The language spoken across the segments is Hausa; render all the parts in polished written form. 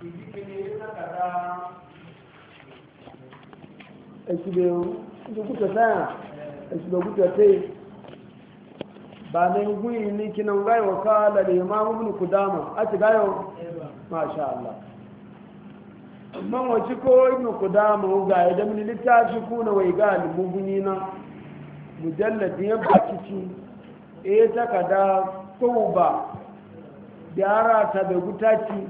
ba na gwi ni kinan gayo wa kala da imamu ibn kudama a ci gayo masha Allah amma wace ko ibn kudama ga idan min littafi kuna wai ga muguni na mujalladi ya bakici takada tauba yara ta da gutaci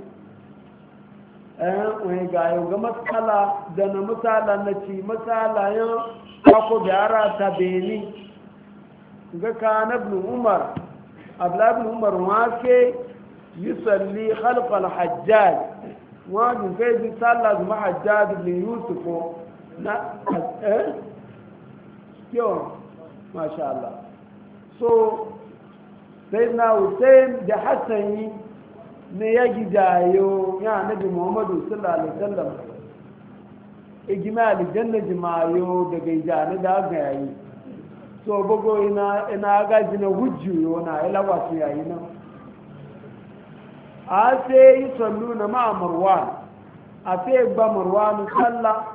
wani gayo ga matsala da na matsala na ci matsala yan kako yara ta beni ga kan ibn umar abla ibn umar wafe yusalli khalf al-hajjaj wa kai bi sallah ma hajjaj ibn yusuf na yo masha Allah so sai na hussein da hassani ne ya gidayo ya nabi muhammadu sallallahu alaihi wasallam igima aljanna jimayo daga ijani da aka yayi so bugo ina gaji na hujju na ilawa su yayi nan a sai yi sallu na ma marwan a sai ba marwan sallah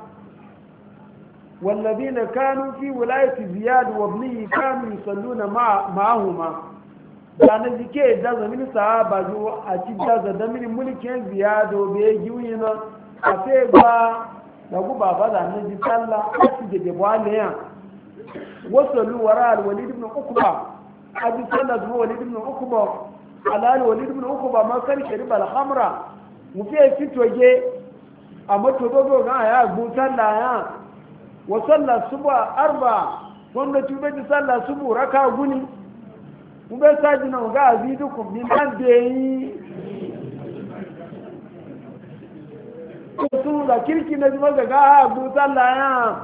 والذين كانوا في ولاية زياد وابنه كانوا يصلون معهما da jike da zamini sahaba zo a ci da mini mulkin ziyado be yiwina a sai ba da ku baba da nan ji sallah a ci da bwale ya wasallu wara al-walid ibn uqba abi sallah zuwa walid ibn uqba alal walid ibn uqba ma kan shariba al-khamra mu fi fitoge a mato dogo ga ya gu sallah ya wa sallah subha arba wanda tube ji sallah subu raka guni ube saji na ga azidukum min bandeyi su da kirki na jima ga abu sallah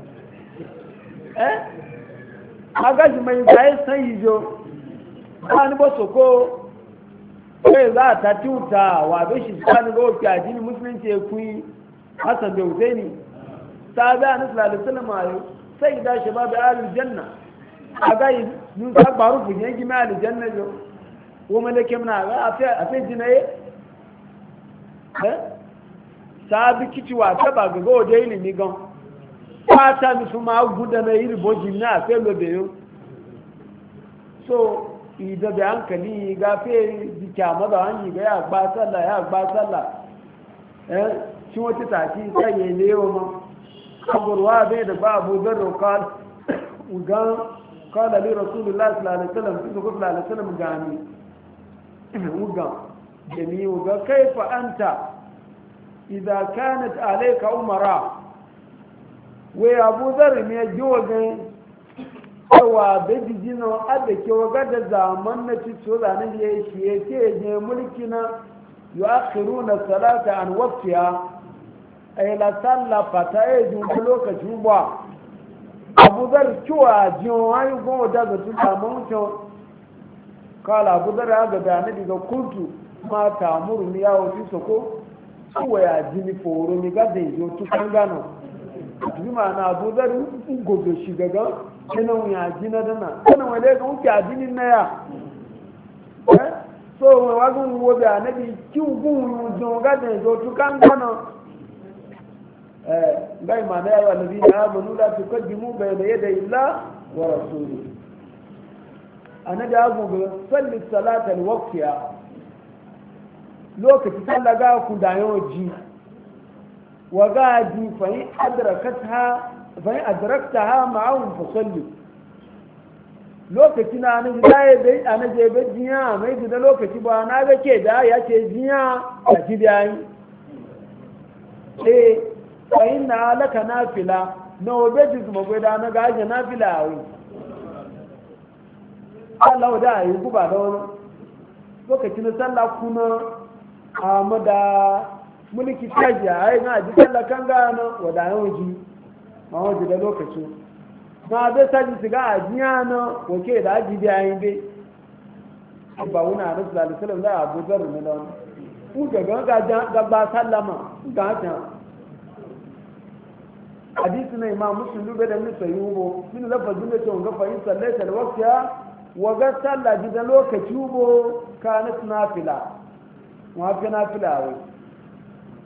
ya agaji mai zai san yijo ba ni ba soko kai za ta tuta wa be shi sani ga ofi addini musulunci ya kuyi hasan da husaini sahabi anas sallallahu alaihi wasallam sai da shabab ahlul janna agayi nun ka baru fu yangi ma aljanna jo wo malake mna ga afi jinaye sabi kici wa ta ba ga go dai ni gan fata mi suma guda na iri boji na afi lo be yo so ida da hankali ga fe dika ma da hanyi ga ya gba sallah shi wata taki sai ne yo ma kaburwa bai da babu zarro kan ugan قال لي رسول الله صلى الله عليه وسلم صلى الله عليه وسلم غاني وغا جميع وغا كيف أنت إذا كانت عليك أمراء وأبو ذر يجوغ cewa da jijino adda ke waga da zaman na cito zanen da ya shi ya ke ne mulki na yi akhiru na salata an wafiya a yi la sallafa ta yi jumbi lokacin ba abu zar kiwa jiyon wani goma da zasu samun wucin kala abu zar ya gada na daga kuntu ma ta muru ni yawo fi soko kuwa ya jini foro ni gada yi tu kan gano bi ma na abu zar gobe shi gaga kenan ya jina dana kenan wale ga wuce a jinin na ya so wani wagon wobe a nabi kiwugun yujin gada yi tu kan gano gai ma na yawa nabi na amanu la tuqaddimu bayna yaday illah wa rasuli annabi azu ga salli salata alwaqtiya lokaci sallah ga ku da yoji wa gadi fa in adraktaha ma'ahum fa salli lokaci na annabi dai bai annabi bai jiya mai da lokaci ba na ga ke da ya ce jiya a jibiyayi fa'in na alaka nafila na obeji kuma gwada na gaji nafila a wuri Allah da a yi guba da wani lokacin sallah kuna a mada mulki taji a yi na ji sallah kan gano wadayen waje ma waje da lokacin ma bai saji su ga ajiya na wake da aji biya yin bai ba wuna a nasu lalisalam za a abu zaru na da wani uga gaba sallama ga haka hadisi na imam muslim dube da nisa yubo min lafazin da ce ga fahim sallaita da waktiya wa ga sallah ji da lokaci yubo kanat nafila wa fi nafila wai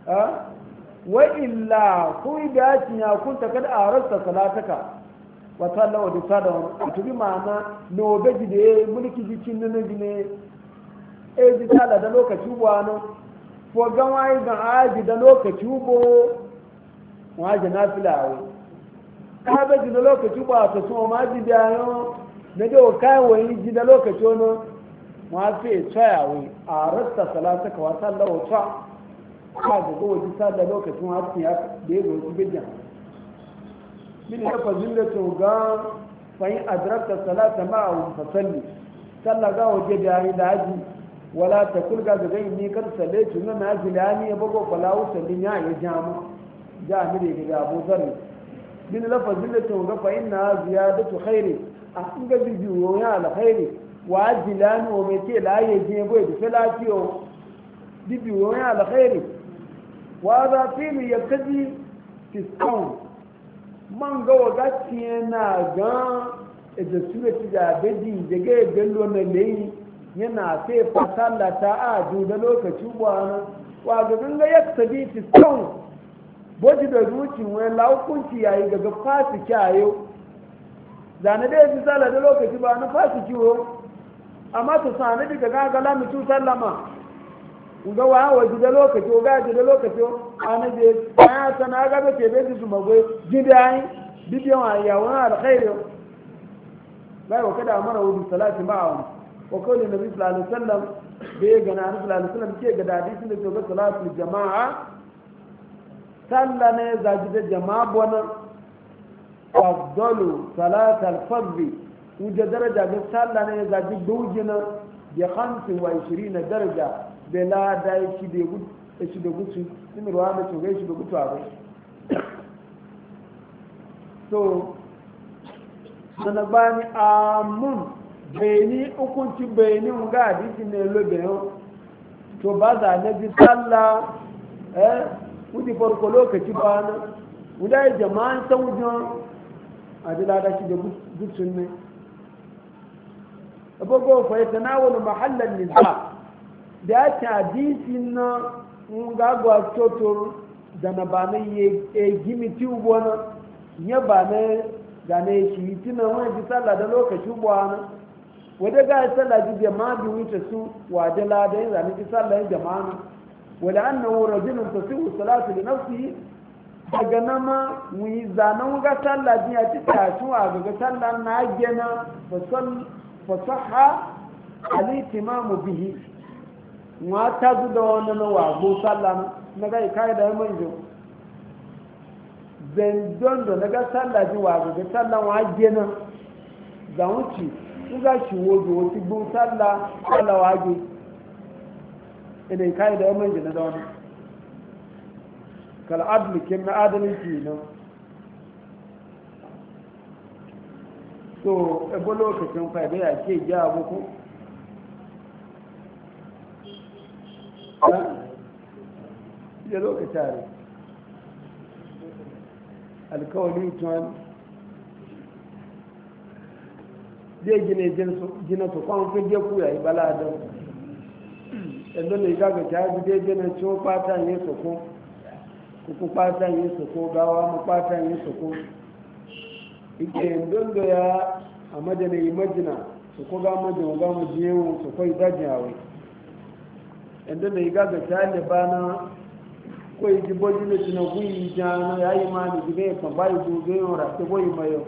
wa illa ku da ya kunta kada a rasta salataka wa sallawa da sadawa a tubi ma'ana no beji da mulki jikin nan ne e ji sala da lokaci wani ko gan wai ga aji da lokaci bo waje na filawo ka beji da lokaci ba ta so ma ji da yo na da kai wai ji da lokaci no ma fi tsayawe a rasta salataka wa sallawa ta ka ga waje sala da lokacin wasu ya da yago su bijan min lafazin da to ga fa'in adrakta salata ma'ahum fa salli sallah ga waje da yi da haji wala ta kulga da gai ni kar sallaitu na nazilani ya bago falawu sallin ya yi jama jami'i daga Abu Dharr min lafazin da to ga fa'in na ziyadatu khairi a in ga bibiyo ya alkhairi wa ajilani wa mai ce la ya je bai da salatiyo bibiyo ya alkhairi wa za fili yakadi fi saum man ga wagati yana ga da surati da beji daga bello na leyi yana sai fasalla ta aju da lokaci bwana wa ga ganga yaktabi fi saum boji da zuci wai laukunci yayi daga fasi kyayo zane da yaji sala da lokaci ba na fasi kiwo amma to sane daga ga la mutu sallama ga wa waje da lokaci ga da lokaci ana je ya sana ga ba ce bai su magwai gidai bidiyon ayya wa alkhairi bai wa kada amara wudu salati ma'a wa qawli nabi sallallahu alaihi wasallam bai ga nabi sallallahu alaihi wasallam ke ga hadisin da ga salatu jama'a sallane zaji da jama'a bona afdalu salat al-fardh wuja daraja ga sallane zaji dujina bi 25 daraja bela da shi da gutu simirwa da tsogai shi da gutu a bai so sana bani amun bayani hukunci bayani ga hadisi ne lobe yau to ba za na ji sallah wuce farko lokaci ba na wuda yi jama'an saujan a ji lada shi da gutun ne abubuwa fa ya tanawar mahallar nisa da ya ce hadisin na ngagwa totor da na ba na yi gimi tubo na ya ba na gane shi tunan wani ji sallah da lokaci buwana wadda ga ya sallah ji jama'a bi wuce su waje lada yin zane ji sallah yin jama'a na wadda an nan wura jinin ta su salatu da nafsi daga nama mu yi zanen ga sallah ji a ci tashin a ga sallah na gina fasaha alitimamu bihi ta zu da wani na wago sallah na ga kai da mai jo zendon da daga sallah ji wago ga sallah wage na da wuce su ga shi wodo wata bu sallah wage idan kai da mai jo na da wani kal adli kin na adalci ne so ebo lokacin fa da ya ke ja muku da lokaci ne alkawalin tuwan zai gina su kwan fage kuya yi baladon yanzu ne gaga ta yi zai gina ciwo fatan yi soko kuku fatan yi soko gawa ma fatan yi soko ike yanzu da ya a madana yi majina soko ga majina ga mu jiyewu soko yi dajin awai yanzu da yi gaga ta yi bana ko yi jibo jile tina guyi jana ya yi mani jibe kan bayi gobe yin rake boyi mayo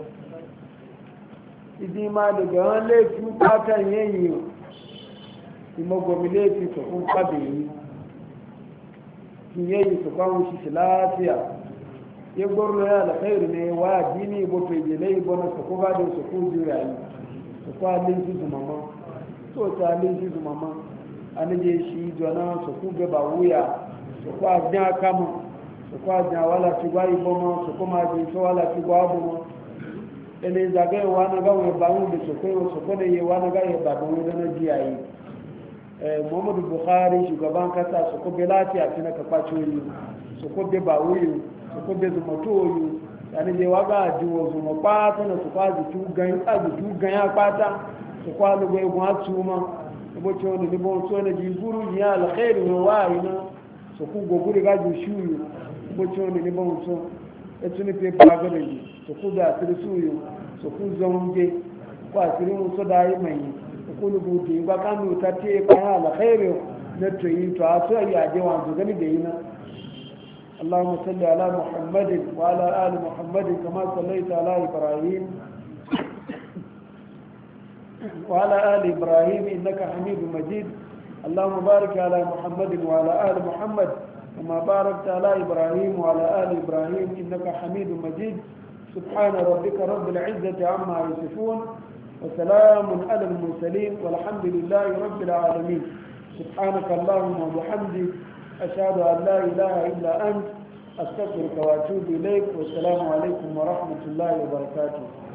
idi ma daga wani laifin fatan yayi imagomi laifin su kun kwabe yi kin yayi su kwan shi lafiya ya gwarlo ya alkhairu ne wa dini bo fejele bo na su kuka da su kun juya yi su kwa linsu su mama so ta linsu su mama an je shi jona su kun gaba wuya sọ̀kọ́ àjẹ́ akámọ̀ sọ̀kọ́ àjẹ́ àwálà ti gbá ìbọmọ sọ̀kọ́ máa jẹ́ ìṣọ́ wálà ti gbá ọbọmọ ẹni ìzàgẹ́ ìwà anágáwọn ìbáwọn ìdè sọ̀kọ́ lè yẹ wà anágáwọn ìbàbọn ìdáná jí àyè muhammadu buhari shugaban kasa sọ̀kọ́ bẹ láti àti na kapaci oyi sọ̀kọ́ bẹ bàwúyò sọ̀kọ́ bẹ zùmọ̀tò oyi yàní jẹ wá bá àdìwọ̀ zùmọ̀ pátá na sọ̀kọ́ àdìtú ganyan pátá sọ̀kọ́ alùgbò egun àtúmọ̀ ẹgbẹ́ tí wọ́n ní bọ́n tó ẹni jí gúrú yìí alkhairu wọn wáyé náà so ku gogure ga ju shuyu bo choni ni bon so etuni pe pagare ji so ku da tiri suyu so ku zonge ko asiri mu so dai mai ko lu buti ba kan du tatte ka ala khairu na to yi to aso ya je wa gani da yina اللهم صل على محمد وعلى آل محمد كما صليت على إبراهيم وعلى آل إبراهيم إنك حميد مجيد اللهم بارك على محمد وعلى آل محمد كما باركت على إبراهيم وعلى آل إبراهيم إنك حميد مجيد سبحان ربك رب العزة عما يصفون وسلام على المرسلين والحمد لله رب العالمين سبحانك اللهم وبحمدك أشهد أن لا إله إلا أنت أستغفرك وأتوب إليك والسلام عليكم ورحمة الله وبركاته